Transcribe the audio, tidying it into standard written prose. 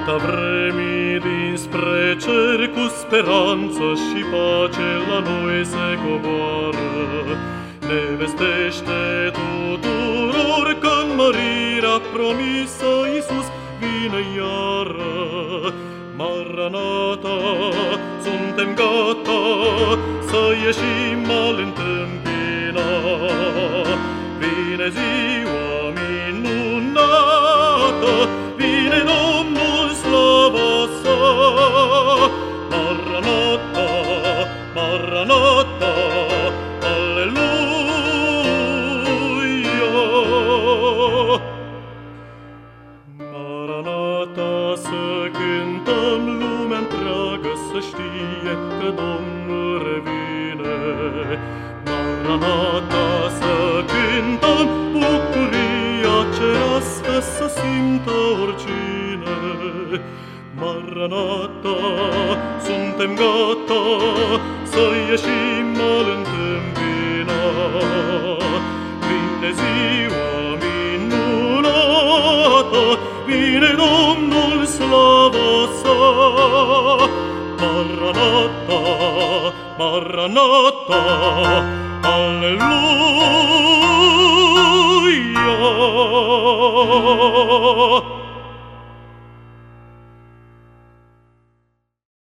Gata vremii dinspre cer, cu speranță și pace la noi se coboară. Ne vestește tuturor că-n mărirea promisă Iisus vine iară. Maranata, suntem gata să ieșim al întâmpina. Vine ziua minunată, vine Domnul, slava sa. Maranata, Maranata, Aleluia. Maranata, să cântăm, lumea întreagă să știe că Domnul revine. Maranata, să cântăm, bucuria cerească să simtă oricine. Maranata, suntem gata să ieșim al întâmpina. Vine ziua minunată, vine Domnul, slava sa. Maranata, Maranata, Aleluia.